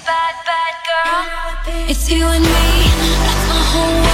bad, bad girl. It's you and me, that's my whole